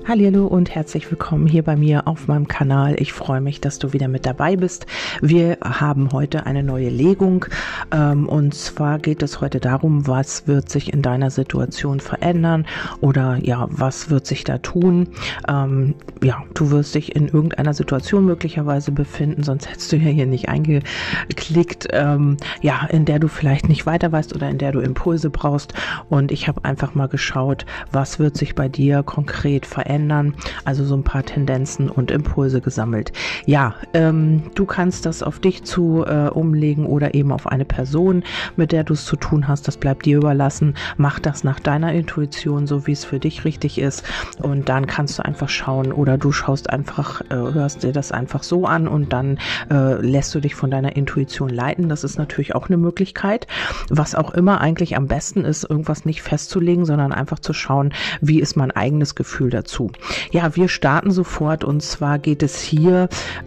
Hallihallo und herzlich willkommen hier bei mir auf meinem Kanal. Ich freue mich, dass du wieder mit dabei bist. Wir haben heute eine neue Legung und zwar geht es heute darum, was wird sich in deiner Situation verändern oder ja, was wird sich da tun. Du wirst dich in irgendeiner Situation möglicherweise befinden, sonst hättest du ja hier nicht eingeklickt, in der du vielleicht nicht weiter weißt oder in der du Impulse brauchst. Und ich habe einfach mal geschaut, was wird sich bei dir konkret verändern. Also so ein paar Tendenzen und Impulse gesammelt. Ja, du kannst das auf dich umlegen oder eben auf eine Person, mit der du es zu tun hast. Das bleibt dir überlassen. Mach das nach deiner Intuition, so wie es für dich richtig ist. Und dann kannst du einfach schauen oder du schaust einfach, hörst dir das einfach so an und dann lässt du dich von deiner Intuition leiten. Das ist natürlich auch eine Möglichkeit. Was auch immer eigentlich am besten ist, irgendwas nicht festzulegen, sondern einfach zu schauen, wie ist mein eigenes Gefühl dazu. Ja, wir starten sofort und zwar geht es hier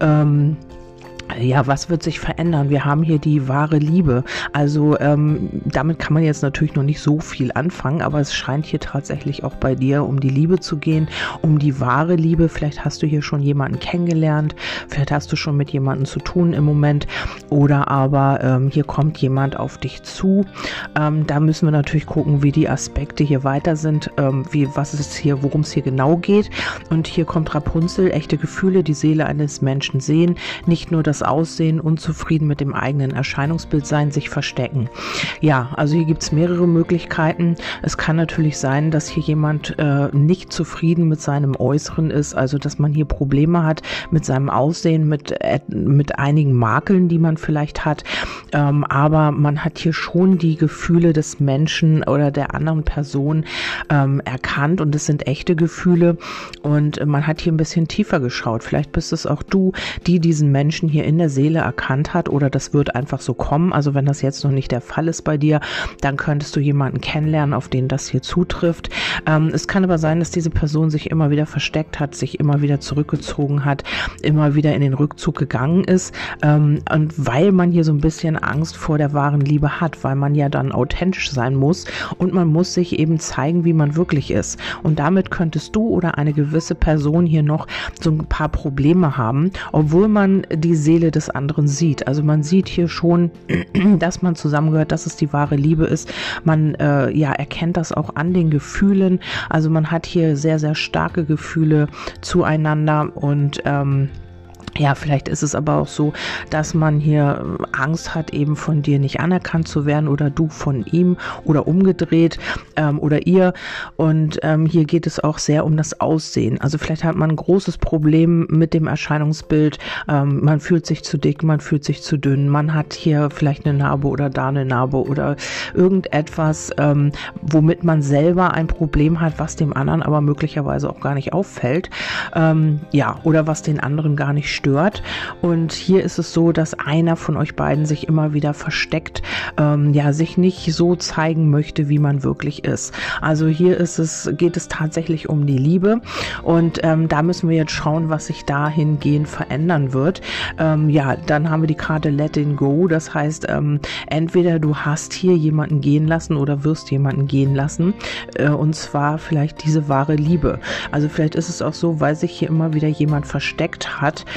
was wird sich verändern? Wir haben hier die wahre Liebe. Also damit kann man jetzt natürlich noch nicht so viel anfangen, aber es scheint hier tatsächlich auch bei dir um die Liebe zu gehen, um die wahre Liebe. Vielleicht hast du hier schon jemanden kennengelernt, vielleicht hast du schon mit jemandem zu tun im Moment oder aber hier kommt jemand auf dich zu. Da müssen wir natürlich gucken, wie die Aspekte hier weiter sind, worum es hier genau geht. Und hier kommt Rapunzel, echte Gefühle, die Seele eines Menschen sehen, nicht nur das Aussehen, unzufrieden mit dem eigenen Erscheinungsbild sein, sich verstecken. Ja, also hier gibt es mehrere Möglichkeiten. Es kann natürlich sein, dass hier jemand nicht zufrieden mit seinem Äußeren ist, also dass man hier Probleme hat mit seinem Aussehen, mit einigen Makeln, die man vielleicht hat, aber man hat hier schon die Gefühle des Menschen oder der anderen Person erkannt und es sind echte Gefühle und man hat hier ein bisschen tiefer geschaut. Vielleicht bist es auch du, die diesen Menschen hier in der Seele erkannt hat oder das wird einfach so kommen. Also wenn das jetzt noch nicht der Fall ist bei dir, dann könntest du jemanden kennenlernen, auf den das hier zutrifft. Es kann aber sein, dass diese Person sich immer wieder versteckt hat, sich immer wieder zurückgezogen hat, immer wieder in den Rückzug gegangen ist und weil man hier so ein bisschen Angst vor der wahren Liebe hat, weil man ja dann authentisch sein muss und man muss sich eben zeigen, wie man wirklich ist. Und damit könntest du oder eine gewisse Person hier noch so ein paar Probleme haben, obwohl man die Seele des anderen sieht. Also man sieht hier schon, dass man zusammengehört, dass es die wahre Liebe ist. Man erkennt das auch an den Gefühlen. Also man hat hier sehr, sehr starke Gefühle zueinander und vielleicht ist es aber auch so, dass man hier Angst hat, eben von dir nicht anerkannt zu werden oder du von ihm oder umgedreht oder ihr. Und hier geht es auch sehr um das Aussehen. Also vielleicht hat man ein großes Problem mit dem Erscheinungsbild. Man fühlt sich zu dick, man fühlt sich zu dünn. Man hat hier vielleicht eine Narbe oder da eine Narbe oder irgendetwas, womit man selber ein Problem hat, was dem anderen aber möglicherweise auch gar nicht auffällt. Oder was den anderen gar nicht stört. Und hier ist es so, dass einer von euch beiden sich immer wieder versteckt, sich nicht so zeigen möchte, wie man wirklich ist. Also hier geht es tatsächlich um die Liebe und da müssen wir jetzt schauen, was sich dahingehend verändern wird. Dann haben wir die Karte Let It Go, das heißt, entweder du hast hier jemanden gehen lassen oder wirst jemanden gehen lassen und zwar vielleicht diese wahre Liebe. Also vielleicht ist es auch so, weil sich hier immer wieder jemand versteckt hat,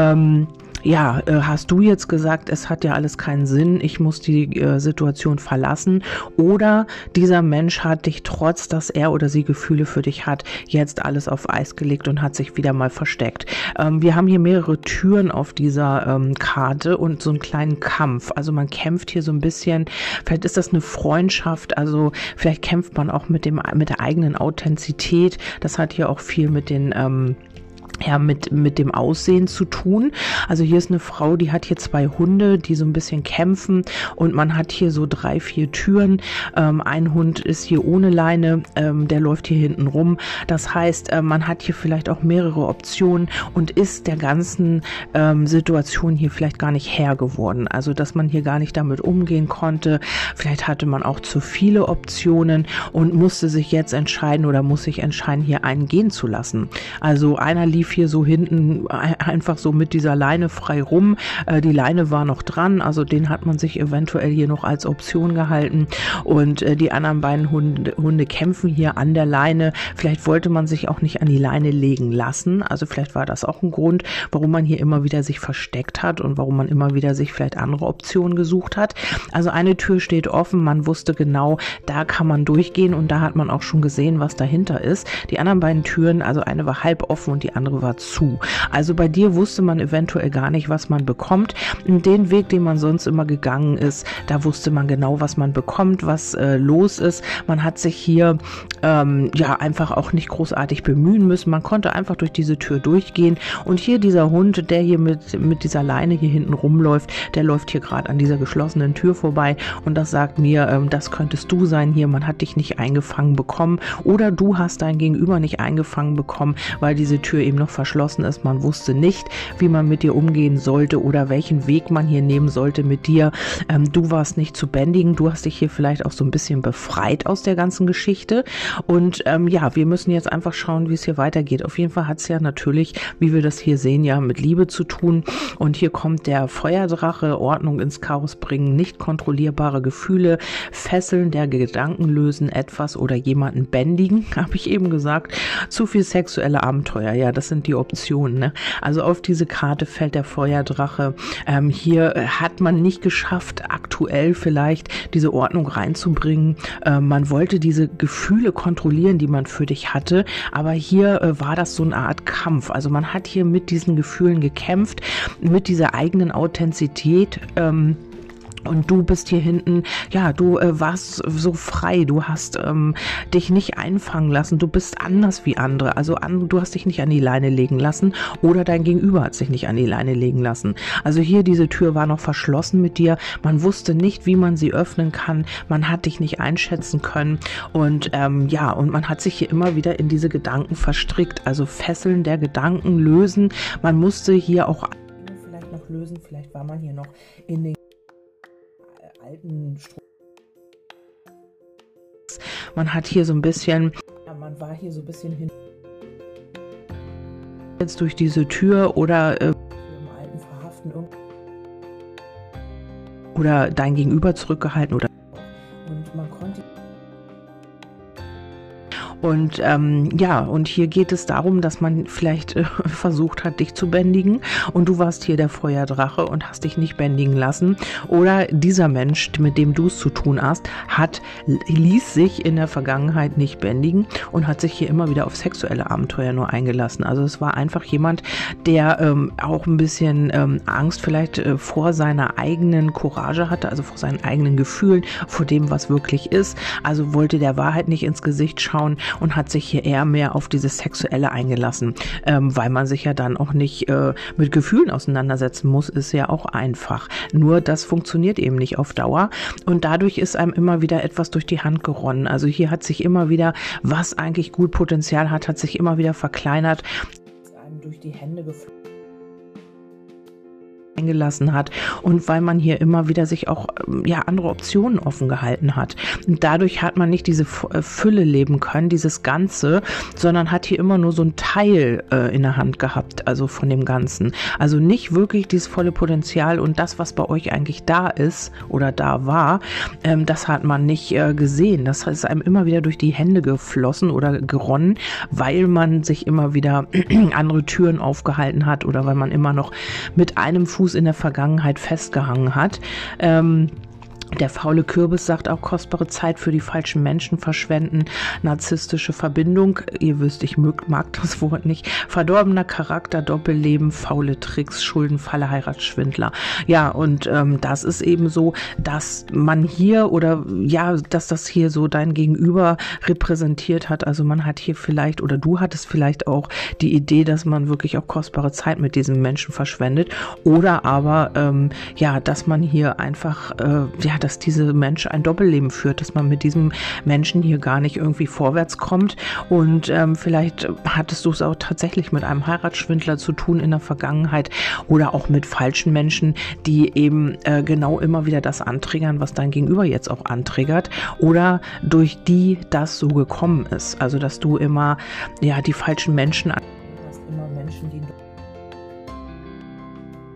hast du jetzt gesagt, es hat ja alles keinen Sinn, ich muss die Situation verlassen oder dieser Mensch hat dich, trotz dass er oder sie Gefühle für dich hat, jetzt alles auf Eis gelegt und hat sich wieder mal versteckt. Wir haben hier mehrere Türen auf dieser Karte und so einen kleinen Kampf, also man kämpft hier so ein bisschen, vielleicht ist das eine Freundschaft, also vielleicht kämpft man auch mit der eigenen Authentizität, das hat hier auch viel mit den mit dem Aussehen zu tun. Also hier ist eine Frau, die hat hier 2 Hunde, die so ein bisschen kämpfen und man hat hier so 3, 4 Türen. Ein Hund ist hier ohne Leine, der läuft hier hinten rum. Das heißt, man hat hier vielleicht auch mehrere Optionen und ist der ganzen Situation hier vielleicht gar nicht Herr geworden. Also dass man hier gar nicht damit umgehen konnte. Vielleicht hatte man auch zu viele Optionen und musste sich jetzt entscheiden oder muss sich entscheiden, hier einen gehen zu lassen. Also einer lief lief hier so hinten einfach so mit dieser Leine frei rum. Die Leine war noch dran, also den hat man sich eventuell hier noch als Option gehalten. Und die anderen beiden Hunde kämpfen hier an der Leine. Vielleicht wollte man sich auch nicht an die Leine legen lassen. Also vielleicht war das auch ein Grund, warum man hier immer wieder sich versteckt hat und warum man immer wieder sich vielleicht andere Optionen gesucht hat. Also eine Tür steht offen, man wusste genau, da kann man durchgehen und da hat man auch schon gesehen, was dahinter ist. Die anderen beiden Türen, also eine war halb offen und die andere war zu. Also bei dir wusste man eventuell gar nicht, was man bekommt. Den Weg, den man sonst immer gegangen ist, da wusste man genau, was man bekommt, was los ist. Man hat sich hier ja einfach auch nicht großartig bemühen müssen. Man konnte einfach durch diese Tür durchgehen und hier dieser Hund, der hier mit dieser Leine hier hinten rumläuft, der läuft hier gerade an dieser geschlossenen Tür vorbei und das sagt mir, das könntest du sein hier. Man hat dich nicht eingefangen bekommen oder du hast dein Gegenüber nicht eingefangen bekommen, weil diese Tür eben noch verschlossen ist. Man wusste nicht, wie man mit dir umgehen sollte oder welchen Weg man hier nehmen sollte mit dir. Du warst nicht zu bändigen. Du hast dich hier vielleicht auch so ein bisschen befreit aus der ganzen Geschichte. Und ja, wir müssen jetzt einfach schauen, wie es hier weitergeht. Auf jeden Fall hat es ja natürlich, wie wir das hier sehen, ja mit Liebe zu tun. Und hier kommt der Feuerdrache, Ordnung ins Chaos bringen, nicht kontrollierbare Gefühle, Fesseln der Gedanken lösen, etwas oder jemanden bändigen, habe ich eben gesagt. Zu viel sexuelle Abenteuer, ja, das sind die Optionen. Ne? Also auf diese Karte fällt der Feuerdrache. Hier hat man nicht geschafft, aktuell vielleicht diese Ordnung reinzubringen. Man wollte diese Gefühle kontrollieren, die man für dich hatte, aber hier war das so eine Art Kampf. Also man hat hier mit diesen Gefühlen gekämpft, mit dieser eigenen Authentizität. Und du bist hier hinten, ja, du warst so frei, du hast dich nicht einfangen lassen, du bist anders wie andere, also du hast dich nicht an die Leine legen lassen oder dein Gegenüber hat sich nicht an die Leine legen lassen. Also hier, diese Tür war noch verschlossen mit dir, man wusste nicht, wie man sie öffnen kann, man hat dich nicht einschätzen können und ja, und man hat sich hier immer wieder in diese Gedanken verstrickt, also Fesseln der Gedanken lösen, man musste hier auch vielleicht noch lösen, vielleicht war man hier noch in den alten man hat hier so ein bisschen, ja, man war hier so ein bisschen hin jetzt durch diese Tür oder im alten Verhaften oder dein Gegenüber zurückgehalten oder und man konnte und ja, und hier geht es darum, dass man vielleicht versucht hat, dich zu bändigen und du warst hier der Feuerdrache und hast dich nicht bändigen lassen oder dieser Mensch, mit dem du es zu tun hast, ließ sich in der Vergangenheit nicht bändigen und hat sich hier immer wieder auf sexuelle Abenteuer nur eingelassen. Also es war einfach jemand, der auch ein bisschen Angst vielleicht vor seiner eigenen Courage hatte, also vor seinen eigenen Gefühlen, vor dem, was wirklich ist. Also wollte der Wahrheit nicht ins Gesicht schauen und hat sich hier eher mehr auf dieses Sexuelle eingelassen, weil man sich ja dann auch nicht mit Gefühlen auseinandersetzen muss, ist ja auch einfach. Nur das funktioniert eben nicht auf Dauer und dadurch ist einem immer wieder etwas durch die Hand geronnen. Also hier hat sich immer wieder, was eigentlich gut Potenzial hat, hat sich immer wieder verkleinert, ist einem durch die Hände geflogen eingelassen hat und weil man hier immer wieder sich auch ja andere Optionen offen gehalten hat. Und dadurch hat man nicht diese Fülle leben können, dieses Ganze, sondern hat hier immer nur so ein Teil in der Hand gehabt, also von dem Ganzen. Also nicht wirklich dieses volle Potenzial und das, was bei euch eigentlich da ist oder da war, das hat man nicht gesehen. Das ist einem immer wieder durch die Hände geflossen oder geronnen, weil man sich immer wieder andere Türen aufgehalten hat oder weil man immer noch mit einem Fuß in der Vergangenheit festgehangen hat. Der faule Kürbis sagt auch, kostbare Zeit für die falschen Menschen verschwenden, narzisstische Verbindung, ihr wisst, ich mag das Wort nicht, verdorbener Charakter, Doppelleben, faule Tricks, Schuldenfalle, Heiratsschwindler. Ja, und das ist eben so, dass man hier oder ja, dass das hier so dein Gegenüber repräsentiert hat. Also man hat hier vielleicht oder du hattest vielleicht auch die Idee, dass man wirklich auch kostbare Zeit mit diesem Menschen verschwendet oder aber ja, dass man hier einfach ja, dass dieser Mensch ein Doppelleben führt, dass man mit diesem Menschen hier gar nicht irgendwie vorwärts kommt und vielleicht hattest du es auch tatsächlich mit einem Heiratsschwindler zu tun in der Vergangenheit oder auch mit falschen Menschen, die eben genau immer wieder das antriggern, was dein Gegenüber jetzt auch antriggert oder durch die das so gekommen ist. Also dass du immer ja die falschen Menschen hast immer Menschen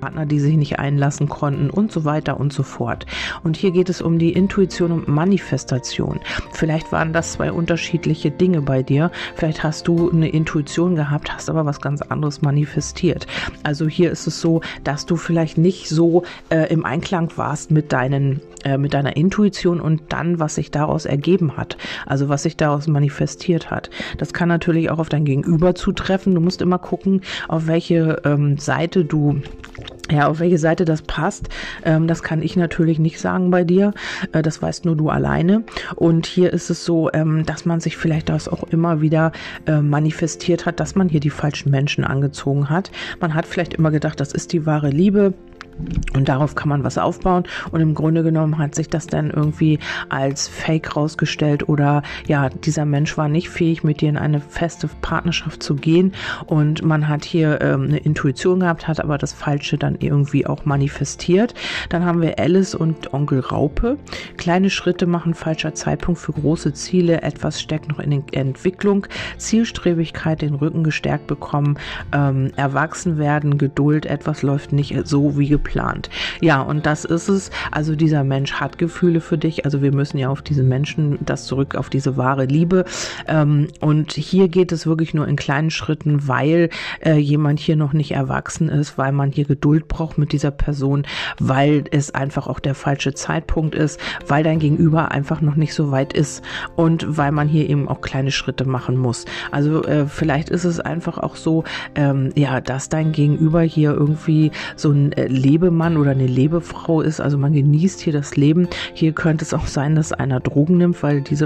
Partner, die sich nicht einlassen konnten und so weiter und so fort. Und hier geht es um die Intuition und Manifestation. Vielleicht waren das zwei unterschiedliche Dinge bei dir. Vielleicht hast du eine Intuition gehabt, hast aber was ganz anderes manifestiert. Also hier ist es so, dass du vielleicht nicht so im Einklang warst mit deiner Intuition und dann, was sich daraus ergeben hat. Also was sich daraus manifestiert hat. Das kann natürlich auch auf dein Gegenüber zutreffen. Du musst immer gucken, auf welche Seite das passt. Das kann ich natürlich nicht sagen bei dir. Das weißt nur du alleine. Und hier ist es so, dass man sich vielleicht das auch immer wieder manifestiert hat, dass man hier die falschen Menschen angezogen hat. Man hat vielleicht immer gedacht, das ist die wahre Liebe. Und darauf kann man was aufbauen und im Grunde genommen hat sich das dann irgendwie als Fake rausgestellt oder ja, dieser Mensch war nicht fähig, mit dir in eine feste Partnerschaft zu gehen und man hat hier eine Intuition gehabt, hat aber das Falsche dann irgendwie auch manifestiert. Dann haben wir Alice und Onkel Raupe. Kleine Schritte machen, falscher Zeitpunkt für große Ziele, etwas steckt noch in der Entwicklung, Zielstrebigkeit, den Rücken gestärkt bekommen, erwachsen werden, Geduld, etwas läuft nicht so wie geplant. Ja, und das ist es. Also dieser Mensch hat Gefühle für dich. Also wir müssen ja auf diesen Menschen, das zurück auf diese wahre Liebe. Und hier geht es wirklich nur in kleinen Schritten, weil jemand hier noch nicht erwachsen ist, weil man hier Geduld braucht mit dieser Person, weil es einfach auch der falsche Zeitpunkt ist, weil dein Gegenüber einfach noch nicht so weit ist und weil man hier eben auch kleine Schritte machen muss. Also vielleicht ist es einfach auch so, dass dein Gegenüber hier irgendwie so ein Lebemann oder eine Lebefrau ist, also man genießt hier das Leben. Hier könnte es auch sein, dass einer Drogen nimmt, weil diese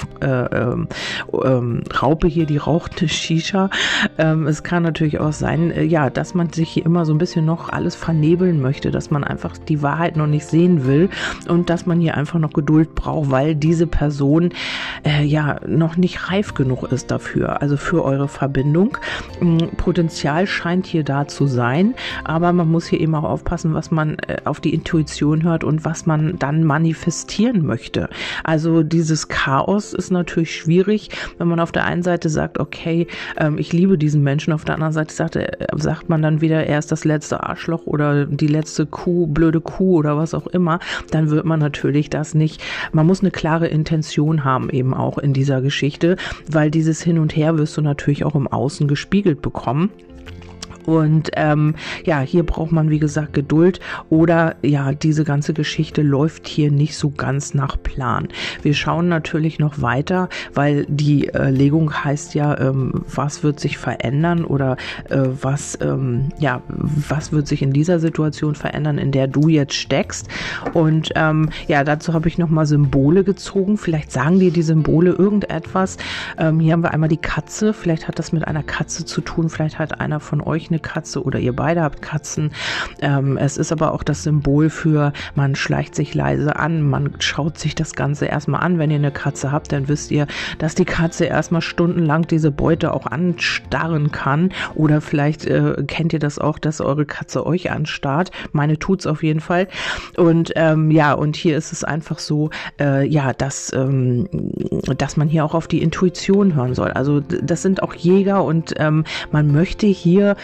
Raupe hier, die raucht eine Shisha. Es kann natürlich auch sein, dass man sich hier immer so ein bisschen noch alles vernebeln möchte, dass man einfach die Wahrheit noch nicht sehen will und dass man hier einfach noch Geduld braucht, weil diese Person noch nicht reif genug ist dafür, also für eure Verbindung. Potenzial scheint hier da zu sein, aber man muss hier eben auch aufpassen, was man auf die Intuition hört und was man dann manifestieren möchte. Also dieses Chaos ist natürlich schwierig, wenn man auf der einen Seite sagt, okay, ich liebe diesen Menschen, auf der anderen Seite sagt man dann wieder, er ist das letzte Arschloch oder die letzte Kuh, blöde Kuh oder was auch immer, dann wird man natürlich das nicht, man muss eine klare Intention haben eben auch in dieser Geschichte, weil dieses Hin und Her wirst du natürlich auch im Außen gespiegelt bekommen. Und hier braucht man, wie gesagt, Geduld oder diese ganze Geschichte läuft hier nicht so ganz nach Plan. Wir schauen natürlich noch weiter, weil die Legung heißt was wird sich verändern oder was wird sich in dieser Situation verändern, in der du jetzt steckst. Und dazu habe ich nochmal Symbole gezogen. Vielleicht sagen dir die Symbole irgendetwas. Hier haben wir einmal die Katze. Vielleicht hat das mit einer Katze zu tun. Vielleicht hat einer von euch eine Katze oder ihr beide habt Katzen. Es ist aber auch das Symbol für, man schleicht sich leise an, man schaut sich das Ganze erstmal an. Wenn ihr eine Katze habt, dann wisst ihr, dass die Katze erstmal stundenlang diese Beute auch anstarren kann. Oder vielleicht kennt ihr das auch, dass eure Katze euch anstarrt. Meine tut's auf jeden Fall. Und und hier ist es einfach so, dass man hier auch auf die Intuition hören soll. Also das sind auch Jäger und man möchte hier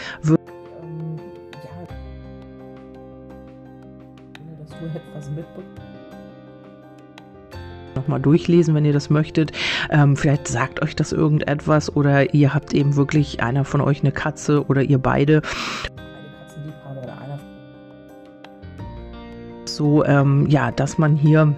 etwas mitbekommen. Nochmal durchlesen, wenn ihr das möchtet. Vielleicht sagt euch das irgendetwas oder ihr habt eben wirklich einer von euch eine Katze oder ihr beide. Eine Katzenliebhaber oder einer. So, dass man hier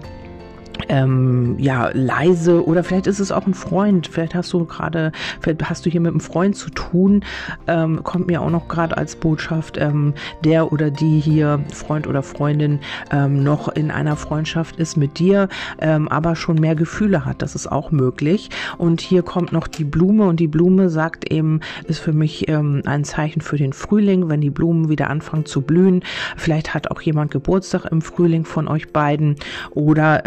leise oder vielleicht ist es auch ein Freund, vielleicht hast du hier mit einem Freund zu tun, kommt mir auch noch gerade als Botschaft, der oder die hier, Freund oder Freundin, noch in einer Freundschaft ist mit dir, aber schon mehr Gefühle hat, das ist auch möglich. Und hier kommt noch die Blume und die Blume sagt eben, ist für mich ein Zeichen für den Frühling, wenn die Blumen wieder anfangen zu blühen. Vielleicht hat auch jemand Geburtstag im Frühling von euch beiden oder es ist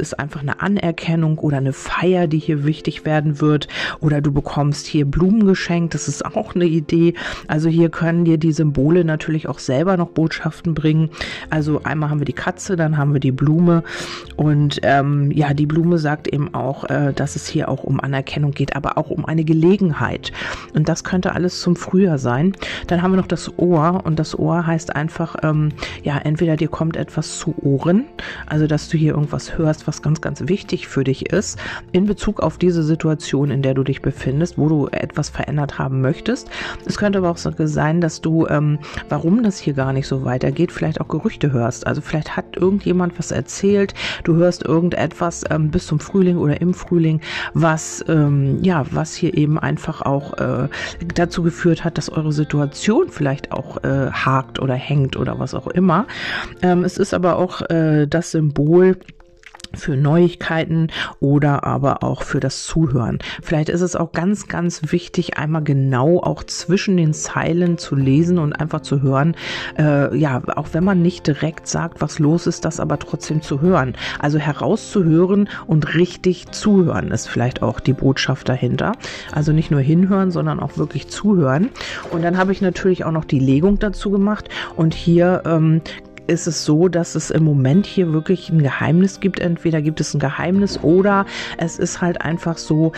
ist einfach eine Anerkennung oder eine Feier, die hier wichtig werden wird, oder du bekommst hier Blumen geschenkt, das ist auch eine Idee. Also hier können dir die Symbole natürlich auch selber noch Botschaften bringen. Also einmal haben wir die Katze, dann haben wir die Blume und ja, die Blume sagt eben auch, dass es hier auch um Anerkennung geht, aber auch um eine Gelegenheit, und das könnte alles zum Frühjahr sein. Dann haben wir noch das Ohr, und das Ohr heißt einfach, ja, entweder dir kommt etwas zu Ohren, also dass du hier irgendwas hörst, was ganz, ganz wichtig für dich ist, in Bezug auf diese Situation, in der du dich befindest, wo du etwas verändert haben möchtest. Es könnte aber auch so sein, dass du, warum das hier gar nicht so weitergeht, vielleicht auch Gerüchte hörst. Also vielleicht hat irgendjemand was erzählt, du hörst irgendetwas bis zum Frühling oder im Frühling, was, ja, was hier eben einfach auch dazu geführt hat, dass eure Situation vielleicht auch hakt oder hängt oder was auch immer. Es ist aber auch das Symbol für Neuigkeiten oder aber auch für das Zuhören. Vielleicht ist es auch ganz, ganz wichtig, einmal genau auch zwischen den Zeilen zu lesen und einfach zu hören, ja, auch wenn man nicht direkt sagt, was los ist, das aber trotzdem zu hören. Also herauszuhören und richtig zuhören ist vielleicht auch die Botschaft dahinter. Also nicht nur hinhören, sondern auch wirklich zuhören. Und dann habe ich natürlich auch noch die Legung dazu gemacht, und hier ist es so, dass es im Moment hier wirklich ein Geheimnis gibt. Entweder gibt es ein Geheimnis oder es ist halt einfach so,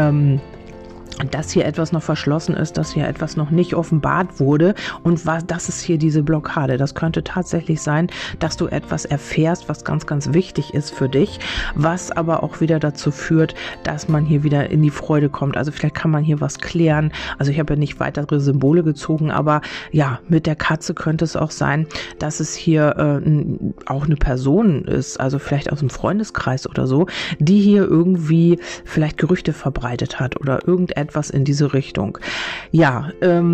dass hier etwas noch verschlossen ist, dass hier etwas noch nicht offenbart wurde, und das ist hier diese Blockade. Das könnte tatsächlich sein, dass du etwas erfährst, was ganz, ganz wichtig ist für dich, was aber auch wieder dazu führt, dass man hier wieder in die Freude kommt. Also vielleicht kann man hier was klären. Also ich habe ja nicht weitere Symbole gezogen, aber ja, mit der Katze könnte es auch sein, dass es hier auch eine Person ist, also vielleicht aus dem Freundeskreis oder so, die hier irgendwie vielleicht Gerüchte verbreitet hat oder irgendetwas in diese Richtung. Ja,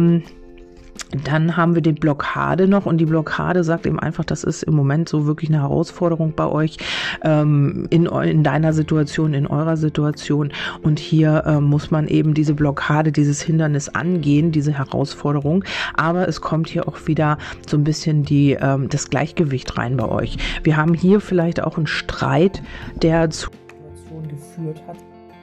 dann haben wir die Blockade noch, und die Blockade sagt eben einfach, das ist im Moment so wirklich eine Herausforderung bei euch, in deiner Situation, in eurer Situation, und hier muss man eben diese Blockade, dieses Hindernis angehen, diese Herausforderung, aber es kommt hier auch wieder so ein bisschen das Gleichgewicht rein bei euch. Wir haben hier vielleicht auch einen Streit, der zu Situation geführt hat.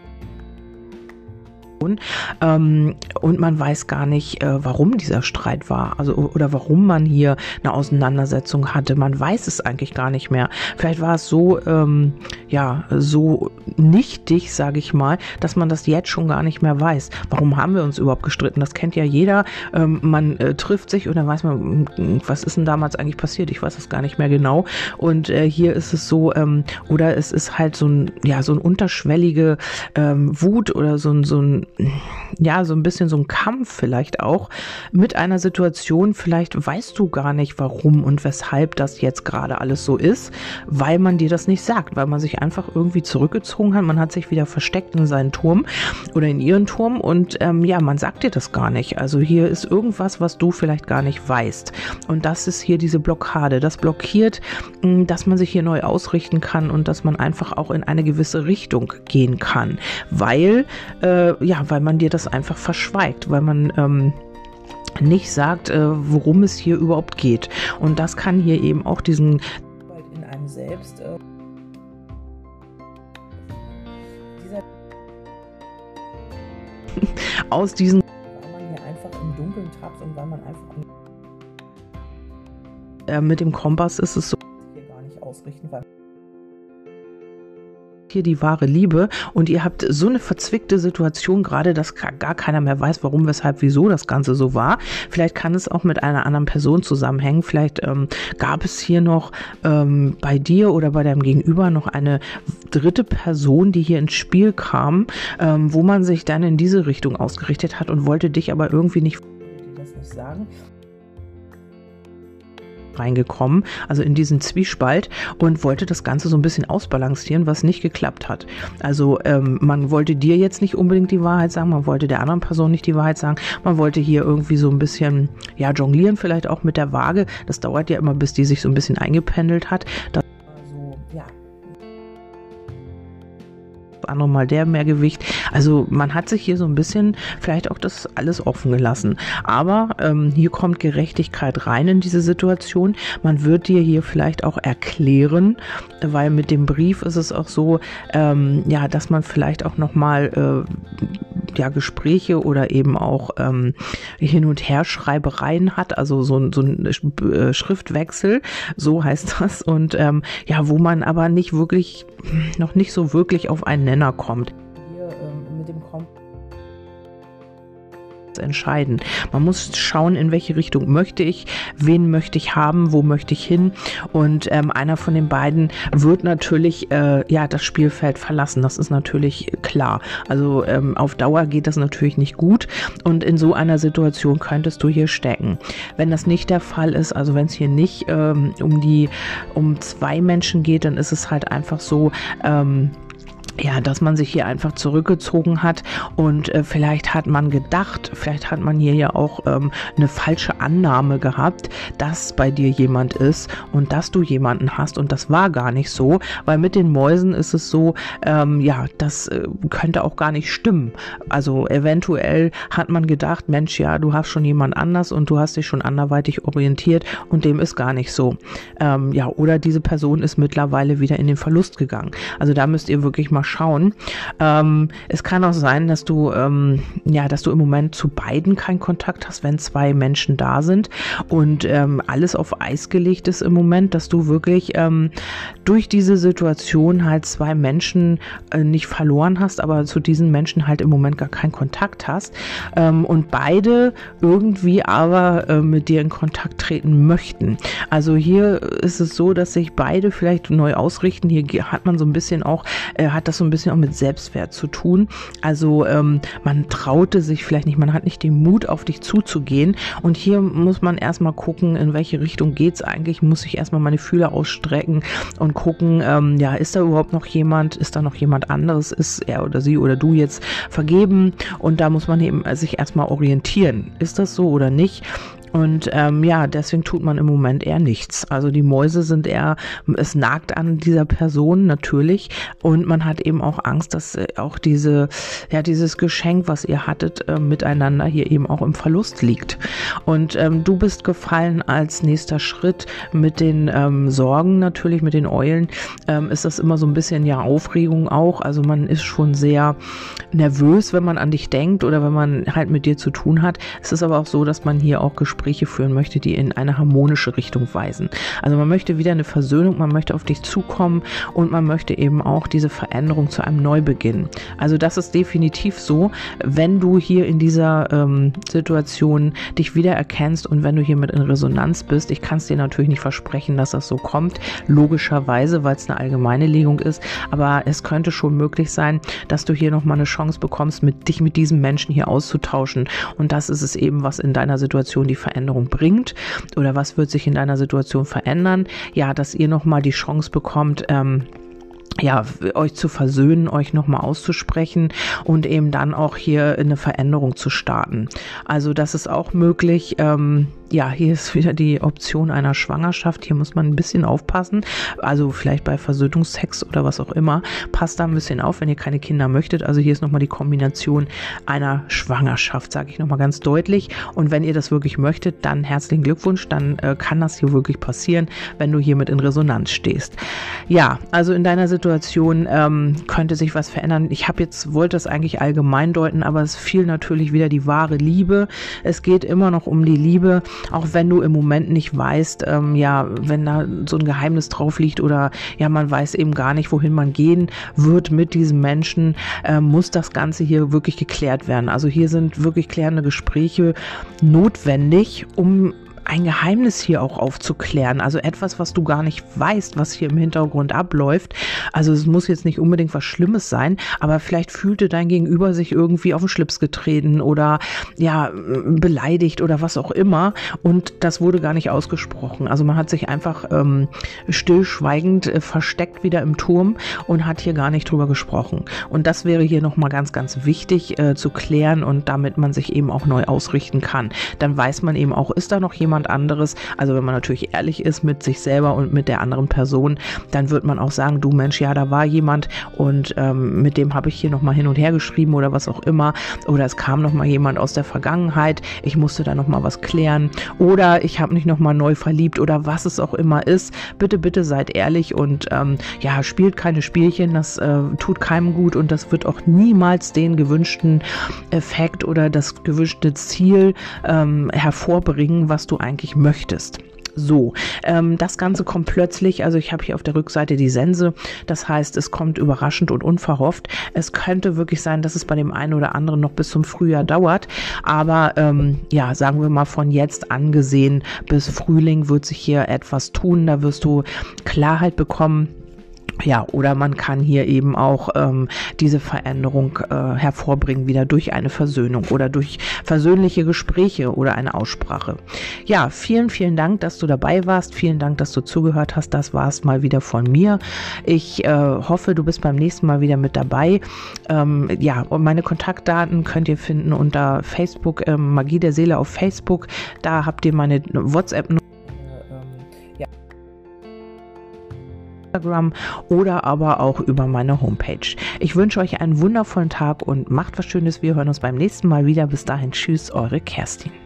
Und man weiß gar nicht, warum dieser Streit war, also oder warum man hier eine Auseinandersetzung hatte. Man weiß es eigentlich gar nicht mehr. Vielleicht war es so, ja, so nichtig, sage ich mal, dass man das jetzt schon gar nicht mehr weiß. Warum haben wir uns überhaupt gestritten? Das kennt ja jeder. Man trifft sich und dann weiß man, was ist denn damals eigentlich passiert? Ich weiß es gar nicht mehr genau. Und hier ist es so, oder es ist halt so ein, ja, so ein unterschwellige Wut oder so ein ja, so ein bisschen so ein Kampf vielleicht auch mit einer Situation. Vielleicht weißt du gar nicht, warum und weshalb das jetzt gerade alles so ist, weil man dir das nicht sagt, weil man sich einfach irgendwie zurückgezogen hat. Man hat sich wieder versteckt in seinen Turm oder in ihren Turm, und ja, man sagt dir das gar nicht. Also hier ist irgendwas, was du vielleicht gar nicht weißt. Und das ist hier diese Blockade. Das blockiert, dass man sich hier neu ausrichten kann und dass man einfach auch in eine gewisse Richtung gehen kann, weil weil man dir das einfach verschweigt, weil man nicht sagt, worum es hier überhaupt geht. Und das kann hier eben auch diesen in einem selbst aus diesen, weil man hier einfach im Dunkeln tappt und weil man einfach mit dem Kompass ist es so, hier gar nicht ausrichten, weil hier die wahre Liebe, und ihr habt so eine verzwickte Situation gerade, dass gar keiner mehr weiß, warum, weshalb, wieso das Ganze so war. Vielleicht kann es auch mit einer anderen Person zusammenhängen. Vielleicht gab es hier noch bei dir oder bei deinem Gegenüber noch eine dritte Person, die hier ins Spiel kam, wo man sich dann in diese Richtung ausgerichtet hat und wollte dich aber irgendwie nicht sagen. Reingekommen, also in diesen Zwiespalt, und wollte das Ganze so ein bisschen ausbalancieren, was nicht geklappt hat. Also man wollte dir jetzt nicht unbedingt die Wahrheit sagen, man wollte der anderen Person nicht die Wahrheit sagen, man wollte hier irgendwie so ein bisschen, ja, jonglieren vielleicht auch mit der Waage. Das dauert ja immer, bis die sich so ein bisschen eingependelt hat. andere Mal der mehr Gewicht. Also man hat sich hier so ein bisschen vielleicht auch das alles offen gelassen. Aber hier kommt Gerechtigkeit rein in diese Situation. Man wird dir hier vielleicht auch erklären, weil mit dem Brief ist es auch so, dass man vielleicht auch nochmal Gespräche oder eben auch Hin- und Herschreibereien hat, also so ein Schriftwechsel, so heißt das, und wo man aber noch nicht so wirklich auf einen Nenner kommt. Hier mit dem entscheiden. Man muss schauen, in welche Richtung möchte ich, wen möchte ich haben, wo möchte ich hin, und einer von den beiden wird natürlich das Spielfeld verlassen. Das ist natürlich klar. Also auf Dauer geht das natürlich nicht gut, und in so einer Situation könntest du hier stecken. Wenn das nicht der Fall ist, also wenn es hier nicht um zwei Menschen geht, dann ist es halt einfach so, dass man sich hier einfach zurückgezogen hat, und vielleicht hat man hier ja auch eine falsche Annahme gehabt, dass bei dir jemand ist und dass du jemanden hast, und das war gar nicht so, weil mit den Mäusen ist es so, das könnte auch gar nicht stimmen. Also eventuell hat man gedacht, Mensch, ja, du hast schon jemand anders und du hast dich schon anderweitig orientiert, und dem ist gar nicht so. Oder diese Person ist mittlerweile wieder in den Verlust gegangen. Also da müsst ihr wirklich mal schauen. Es kann auch sein, dass du im Moment zu beiden keinen Kontakt hast, wenn zwei Menschen da sind und alles auf Eis gelegt ist im Moment, dass du wirklich durch diese Situation halt zwei Menschen nicht verloren hast, aber zu diesen Menschen halt im Moment gar keinen Kontakt hast, und beide irgendwie aber mit dir in Kontakt treten möchten. Also hier ist es so, dass sich beide vielleicht neu ausrichten. Hier hat man so ein bisschen auch, hat das so ein bisschen auch mit Selbstwert zu tun. Also man traute sich vielleicht nicht, man hat nicht den Mut, auf dich zuzugehen, und hier muss man erstmal gucken, in welche Richtung geht's eigentlich, muss ich erstmal meine Fühler ausstrecken und gucken, ist da überhaupt noch jemand, ist da noch jemand anderes, ist er oder sie oder du jetzt vergeben, und da muss man eben sich erstmal orientieren, ist das so oder nicht? Und deswegen tut man im Moment eher nichts. Also die Mäuse sind es nagt an dieser Person natürlich, und man hat eben auch Angst, dass auch dieses Geschenk, was ihr hattet, miteinander hier eben auch im Verlust liegt. Und du bist gefallen als nächster Schritt mit den Sorgen natürlich, mit den Eulen, ist das immer so ein bisschen Aufregung auch. Also man ist schon sehr nervös, wenn man an dich denkt oder wenn man halt mit dir zu tun hat. Es ist aber auch so, dass man hier auch Gespräche führen möchte, die in eine harmonische Richtung weisen. Also man möchte wieder eine Versöhnung, man möchte auf dich zukommen, und man möchte eben auch diese Veränderung zu einem Neubeginn. Also das ist definitiv so, wenn du hier in dieser Situation dich wieder erkennst und wenn du hier mit in Resonanz bist. Ich kann es dir natürlich nicht versprechen, dass das so kommt, logischerweise, weil es eine allgemeine Legung ist, aber es könnte schon möglich sein, dass du hier nochmal eine Chance bekommst, dich mit diesem Menschen hier auszutauschen, und das ist es eben, was in deiner Situation die Veränderung bringt, oder was wird sich in deiner Situation verändern? Ja, dass ihr nochmal die Chance bekommt, euch zu versöhnen, euch nochmal auszusprechen und eben dann auch hier eine Veränderung zu starten. Also das ist auch möglich. Hier ist wieder die Option einer Schwangerschaft. Hier muss man ein bisschen aufpassen. Also vielleicht bei Versöhnungsex oder was auch immer. Passt da ein bisschen auf, wenn ihr keine Kinder möchtet. Also hier ist nochmal die Kombination einer Schwangerschaft, sage ich nochmal ganz deutlich. Und wenn ihr das wirklich möchtet, dann herzlichen Glückwunsch. Dann kann das hier wirklich passieren, wenn du hiermit in Resonanz stehst. Ja, also in deiner Situation könnte sich was verändern. Wollte das eigentlich allgemein deuten, aber es fiel natürlich wieder die wahre Liebe. Es geht immer noch um die Liebe, auch wenn du im Moment nicht weißt, wenn da so ein Geheimnis drauf liegt oder man weiß eben gar nicht, wohin man gehen wird mit diesem Menschen, muss das Ganze hier wirklich geklärt werden. Also hier sind wirklich klärende Gespräche notwendig, um ein Geheimnis hier auch aufzuklären, also etwas, was du gar nicht weißt, was hier im Hintergrund abläuft. Also es muss jetzt nicht unbedingt was Schlimmes sein, aber vielleicht fühlte dein Gegenüber sich irgendwie auf den Schlips getreten oder beleidigt oder was auch immer, und das wurde gar nicht ausgesprochen. Also man hat sich einfach stillschweigend versteckt wieder im Turm und hat hier gar nicht drüber gesprochen. Und das wäre hier nochmal ganz, ganz wichtig zu klären, und damit man sich eben auch neu ausrichten kann. Dann weiß man eben auch, ist da noch jemand jemand anderes, also wenn man natürlich ehrlich ist mit sich selber und mit der anderen Person, dann wird man auch sagen, du Mensch, ja, da war jemand und mit dem habe ich hier nochmal hin und her geschrieben oder was auch immer, oder es kam nochmal jemand aus der Vergangenheit, ich musste da nochmal was klären oder ich habe mich nochmal neu verliebt oder was es auch immer ist. Bitte, bitte seid ehrlich und ja, spielt keine Spielchen, das tut keinem gut und das wird auch niemals den gewünschten Effekt oder das gewünschte Ziel hervorbringen, was du eigentlich möchtest. So, das Ganze kommt plötzlich, also ich habe hier auf der Rückseite die Sense, das heißt, es kommt überraschend und unverhofft. Es könnte wirklich sein, dass es bei dem einen oder anderen noch bis zum Frühjahr dauert, aber ja, sagen wir mal von jetzt angesehen bis Frühling wird sich hier etwas tun, da wirst du Klarheit bekommen. Ja, oder man kann hier eben auch diese Veränderung hervorbringen, wieder durch eine Versöhnung oder durch versöhnliche Gespräche oder eine Aussprache. Ja, vielen, vielen Dank, dass du dabei warst. Vielen Dank, dass du zugehört hast. Das war es mal wieder von mir. Ich hoffe, du bist beim nächsten Mal wieder mit dabei. Ja, und meine Kontaktdaten könnt ihr finden unter Facebook, Magie der Seele auf Facebook. Da habt ihr meine WhatsApp-Nummer. Instagram oder aber auch über meine Homepage. Ich wünsche euch einen wundervollen Tag und macht was Schönes. Wir hören uns beim nächsten Mal wieder. Bis dahin, tschüss, eure Kerstin.